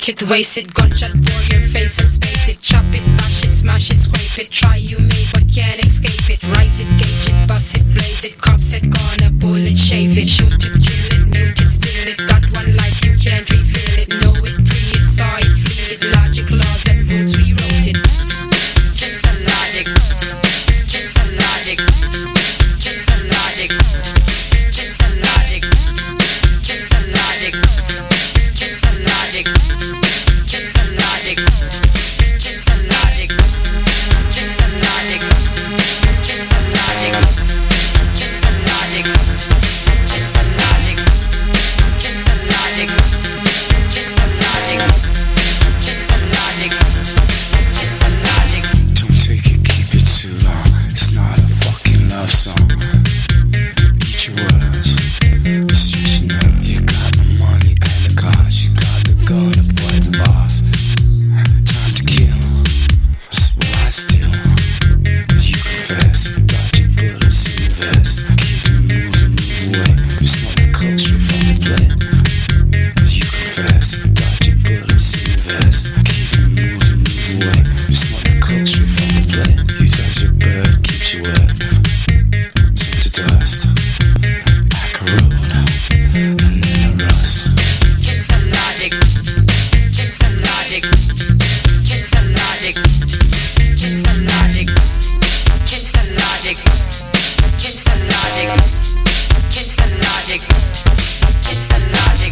Take it, waste it, gunshot, pour your face and space it. Chop it, mash it, smash it, scrape it. Try you may but can't escape it. Rise it, gauge it, bust it, blaze it. Cops it, gonna bullet, shave it. Shoot it, kill it, mute it, steal it. Got one life, you can't refill it. Know it, pre it, saw it, flee it. Logic, laws and rules, we wrote it. It's a logic. It's a logic. It's a logic. It's a logic. It's a logic. It's a logic. It's a logic. It's a logic. It's a logic. It's a logic. It's a logic. It's a logic. It's a logic. It's a logic. It's a logic. It's a logic. Don't take it, keep it too long. It's not a fucking love song. Eat your words. It's just you know. You got the money and the cars. You got the gun to fight the boss. Time to kill. That's what I steal. You confess. Dodging bullets in the vest. Keep it moving, move away. You smell the coke straight from the blade. You confess. Dodging bullets in the vest. Keep it moving, move away. You smell the coke straight from the blade. You touch your bird, keeps you wet. Turn to dust. Like a road. And then a rust. It's a logic. It's a logic. It's a logic. It's a logic. It's a logic. It's a logic. It's a logic. It's a logic.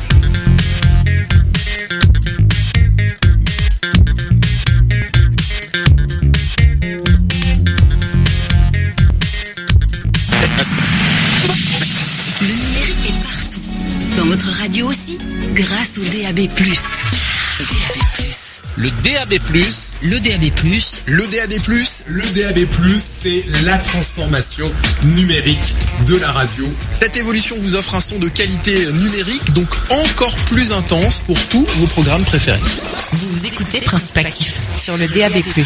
Le numérique est partout. Dans votre radio aussi, grâce au DAB+. DAB+. Le DAB+, Le DAB+, Le DAB+, Le DAB+, c'est la transformation numérique de la radio. cette évolution vous offre un son de qualité numérique, donc encore plus intense pour tous vos programmes préférés. vous écoutez Principe Actif sur le DAB+. DAB+.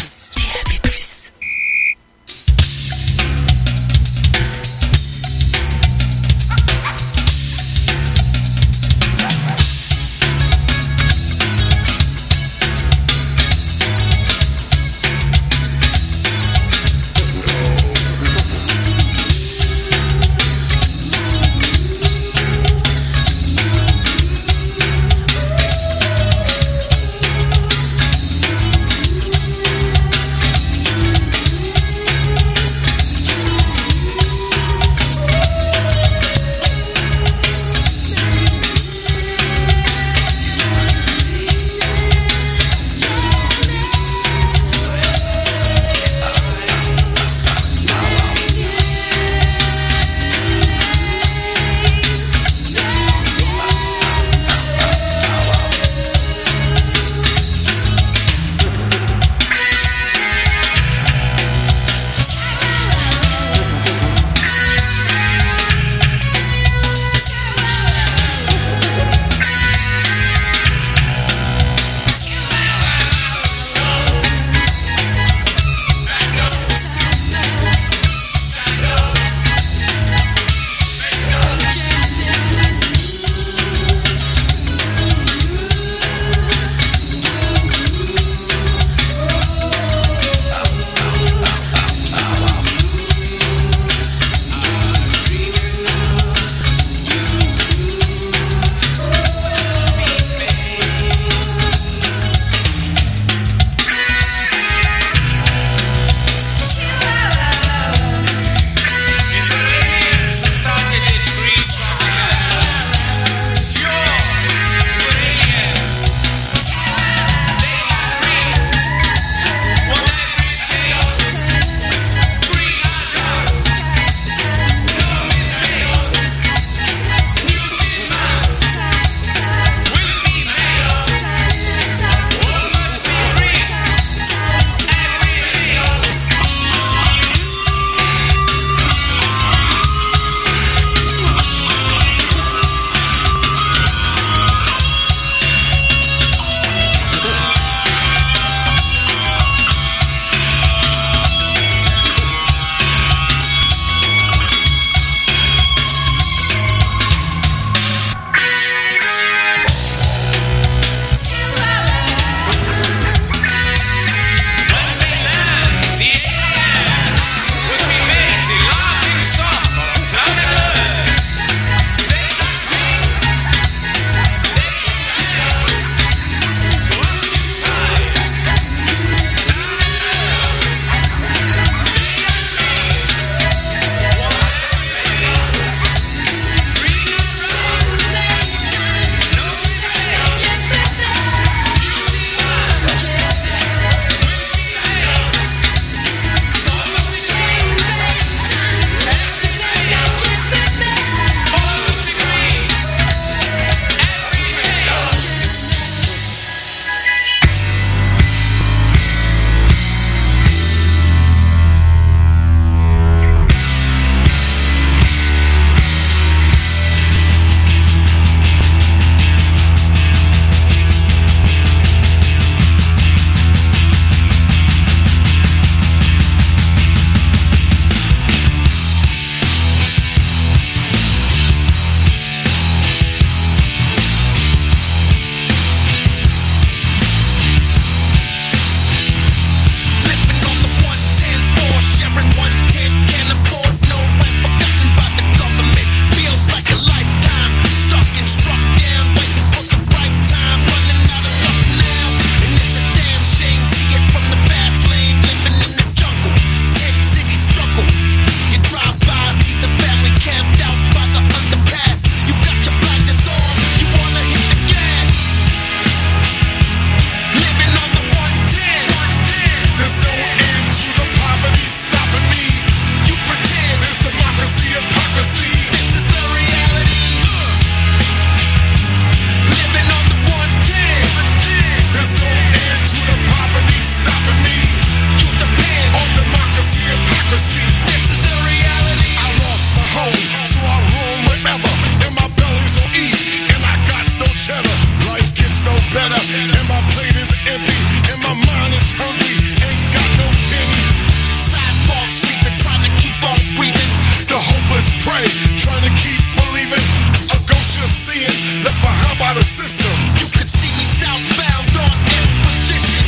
down, and my plate is empty, and my mind is hungry, ain't got no penny. Sidewalk sleeping, trying to keep on breathing. The hopeless prey, trying to keep believing. A ghost you're seeing, left behind by the system. You could see me southbound on exposition.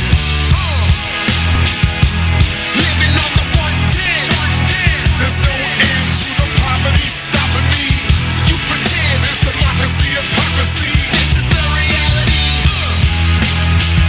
Living on the 110. There's no end to the poverty stopping me. You pretend there's democracy, hypocrisy. This is the reality.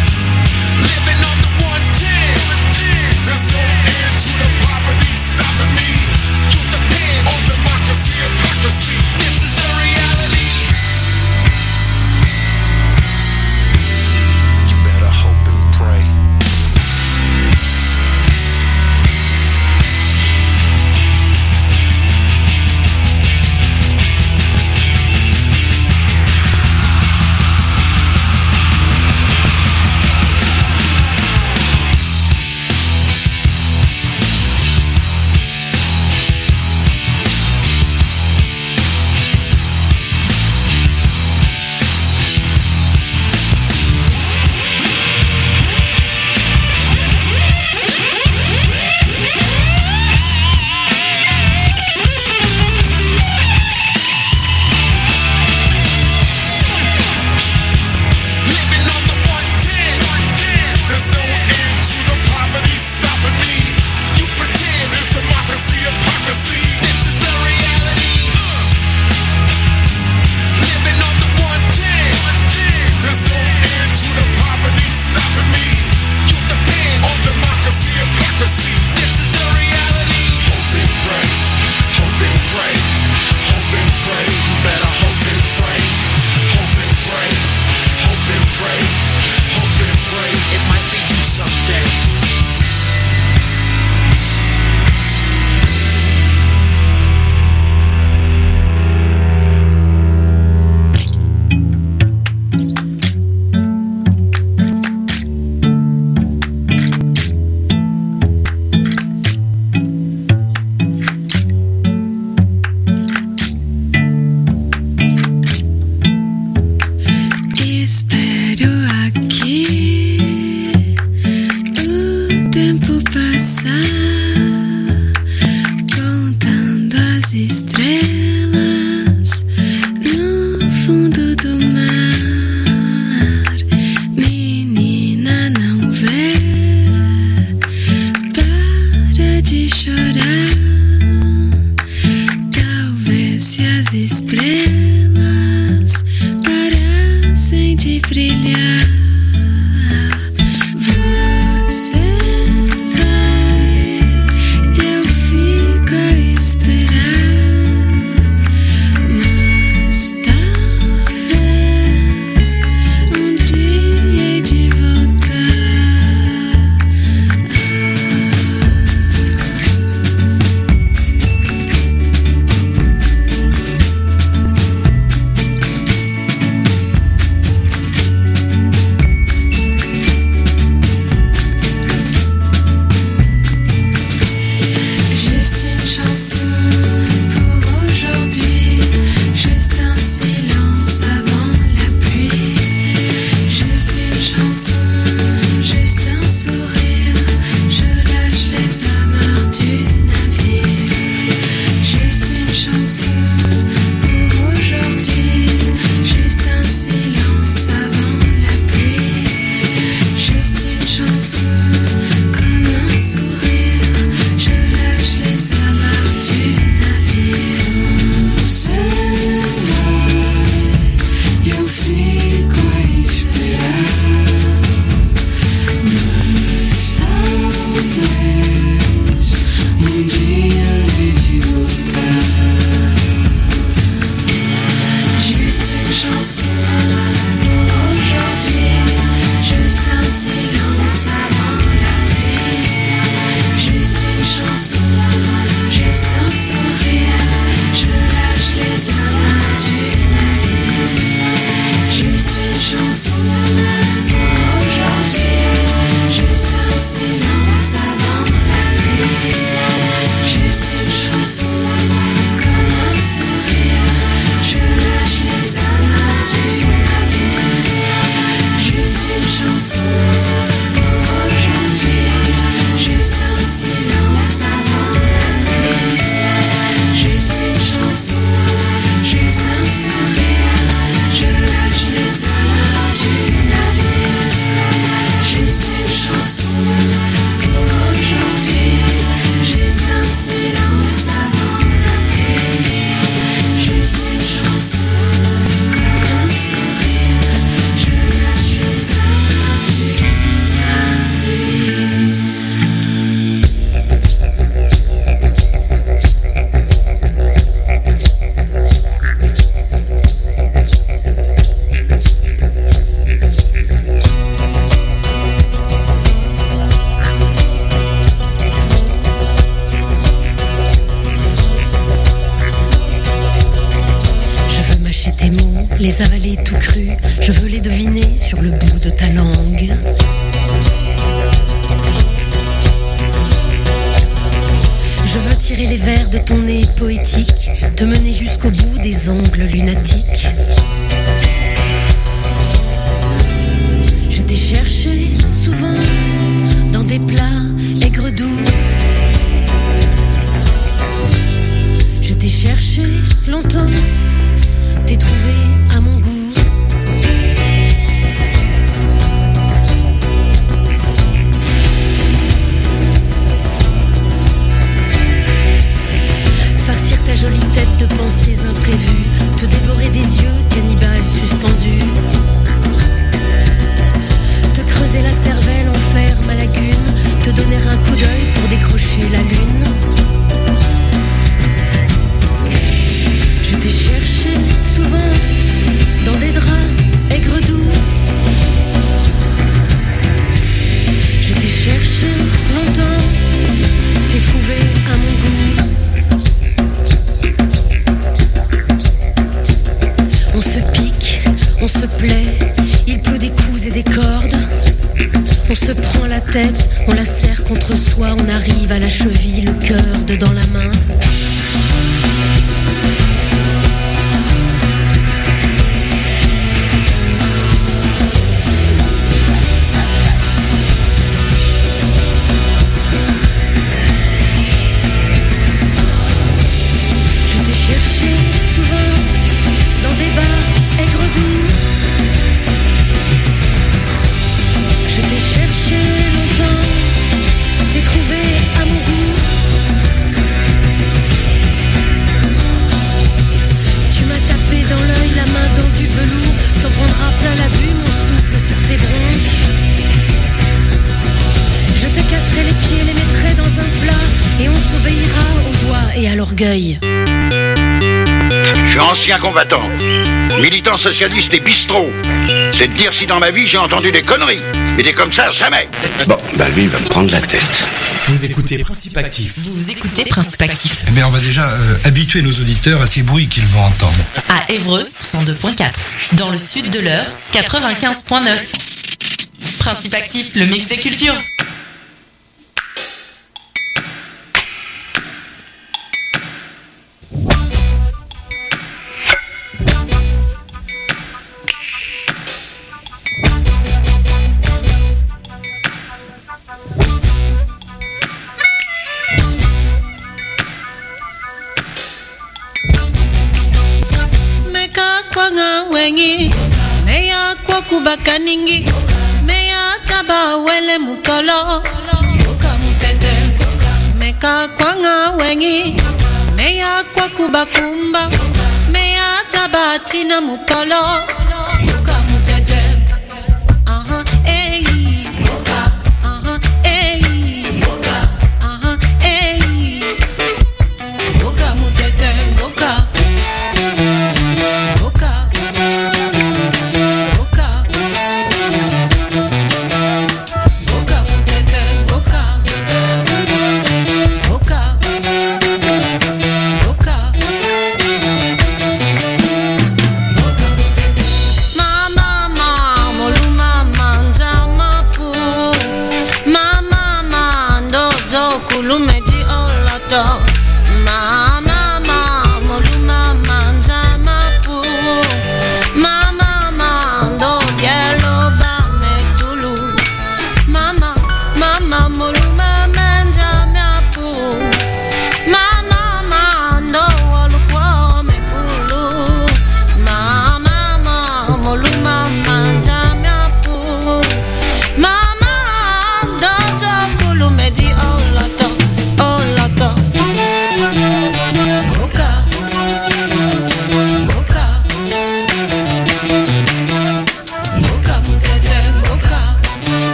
Les avaler tout cru, je veux les deviner sur le bout de ta langue. Je veux tirer les vers de ton nez poétique, te mener jusqu'au bout des ongles lunatiques. Je t'ai cherché souvent dans des plats aigres doux. Je t'ai cherché longtemps, t'ai trouvé à mon goût. Farcir ta jolie tête de pensées imprévues, te dévorer des yeux cannibales suspendus, te creuser la cervelle en faire ma lagune, te donner un coup d'œil pour décrocher la lune. Je t'ai cherché souvent dans des draps aigres doux. Je t'ai cherché longtemps, t'ai trouvé à mon goût. On se pique, on se plaît, il pleut des coups et des cordes. On se prend la tête, on la serre contre soi, on arrive à la cheville, le cœur dedans la main. Orgueil. Je suis ancien combattant, militant socialiste et bistrot. C'est de dire si dans ma vie j'ai entendu des conneries. Mais des comme ça, jamais. Bon, bah lui, il va me prendre la tête. Vous écoutez Principe Actif. Vous écoutez Principe Actif. Eh bien, on va déjà habituer nos auditeurs à ces bruits qu'ils vont entendre. À Évreux, 102.4. Dans le sud de l'Eure, 95.9. Principe Actif, le mix des cultures. Meya kwa kubaka ningi Meya taba wele mutolo Meka kwa nga wengi Meya kwa kubakumba Meya taba tina mutolo Mama, do bielo ba me tulu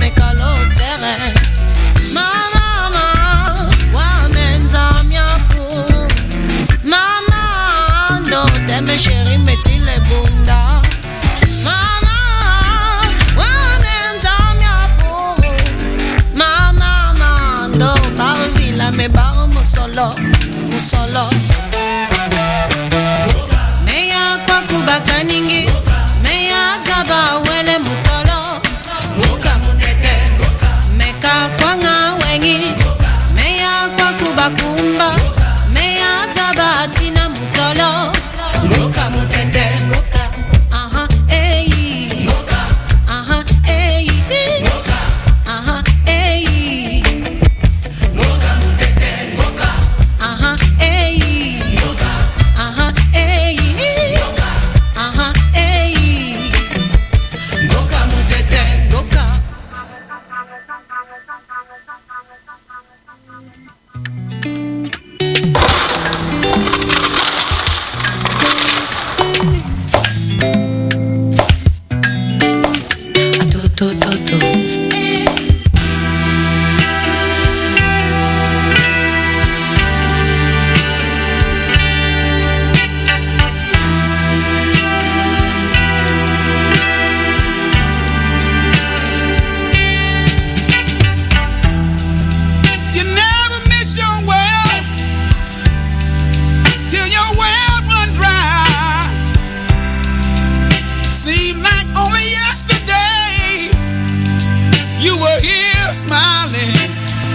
mekalotere mama wamenza myapu mama ndo teme sheri metile bunda mama wamenza myapu mama ndo barvila me bar musolo meya kwa kubakaningi meya zaba wele mutolo goka mutete meka kwanga wengi meya kwa kubakumba meya zaba tina mutolo goka mutete aha eyi aha eyi aha eyi aha eyi aha eyi aha eyi goka mutete goka to You never miss your well till your well run dry. Seemed like only yesterday you were here smiling.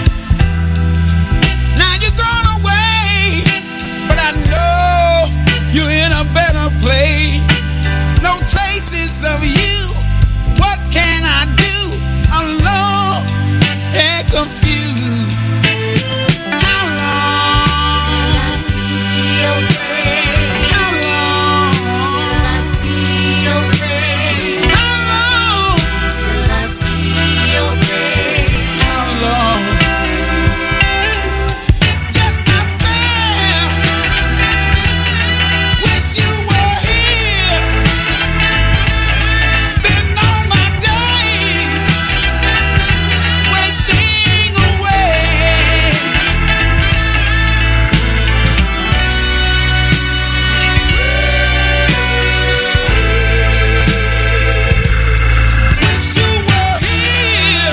Now you're gone away, but I know you're in a better place. No traces of you. What can I do? Alone and confused. How long till I see your face? How long till I see your face? How long till I see your face? How long? It's just not fair. Wish you were here. Spend all my days wasting away. Wish you were here.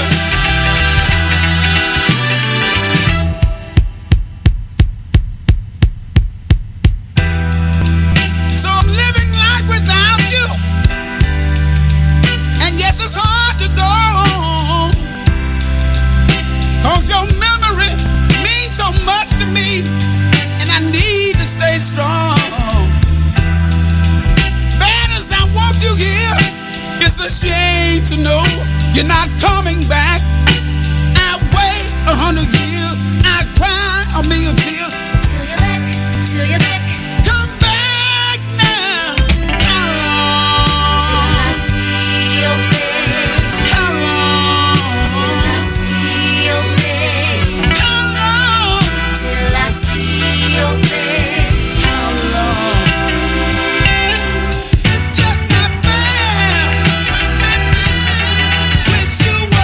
So I'm living life without you. And yes, it's hard to go on. 'Cause your memory means so much to me. And I need to stay strong. Bad as I want you here, it's a shame to know you're not coming back. I wait 100 years, I cry a million tears. Till you're back. Come back now. How long till I see your face? How long till I see your face? How long till I see your face? How long? It's just not fair. Wish you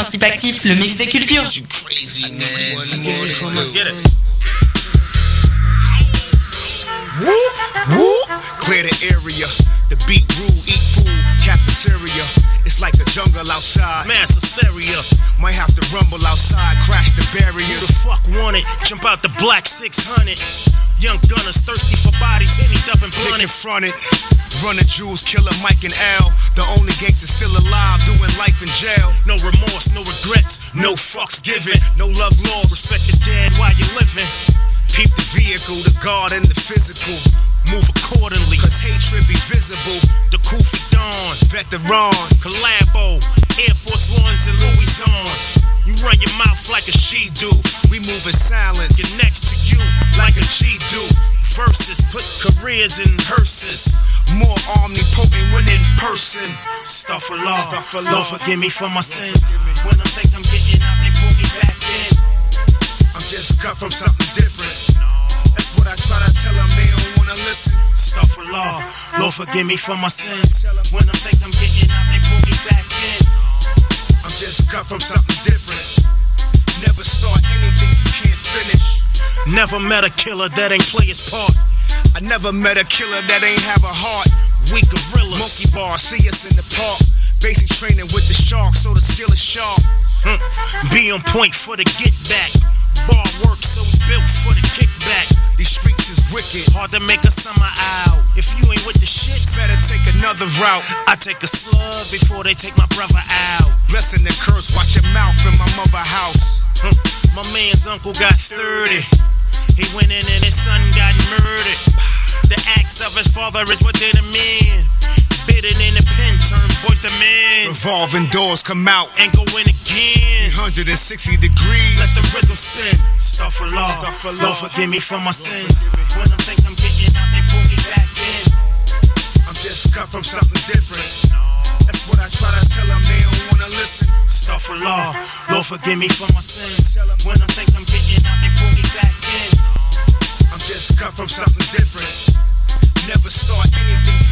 Principe actif, le mix des cultures. Whoop, whoop. Clear the area. The beat rule, eat food, cafeteria. It's like a jungle outside. Mass hysteria. Might have to rumble outside, crash the barrier. Who the fuck want it? Jump out the black 600. Young gunners thirsty for bodies, hennied up and blunted. Fronted. Running Jews, killer Mike and L. The only gangster still alive, doing life in jail. No remorse, no regrets, no fucks given. No love lost, respect the dead while you're living. Keep the vehicle, the guard and the physical. Move accordingly, cause hatred be visible. The Kufi Dawn, veteran, collabo, Air Force Ones and Louis on. You run your mouth like a she do. We move in silence, get next to you like a G do. Verses, put careers in hearses. More omnipotent when in person. Stuff for law, Lord forgive me for my sins. When I think I'm getting out, they pull me back in. I'm just cut from something different. That's what I try to tell them, they don't wanna listen. Stuff for law, Lord forgive me for my sins. When I think I'm getting out, they pull me back in. I'm just cut from something different. Never start anything you can't finish. Never met a killer that ain't play his part. I never met a killer that ain't have a heart. Weak gorillas, monkey bar, see us in the park. Basic training with the sharks, so the skill is sharp. Be on point for the get back. Bar work, so we built for the kickback. These streets is wicked, hard to make a summer out. If you ain't with the shit, better take another route. I take a slug before they take my brother out. Blessing and curse, watch your mouth in my mother house. My man's uncle got 30. He went in and his son got murdered. The acts of his father is what did him in. Bitten in the pen, turn boys to men. Revolving doors come out and go in again. 160 degrees, let the rhythm spin. Stuff for law, Lord forgive me for my sins. When I think I'm getting out, they pull me back in. I'm just cut from something different. That's what I try to tell them, they don't wanna listen. Stuff for law, Lord forgive me for my sins. When I think I'm getting out, they pull me back in. I'm just cut from something different. Never start anything you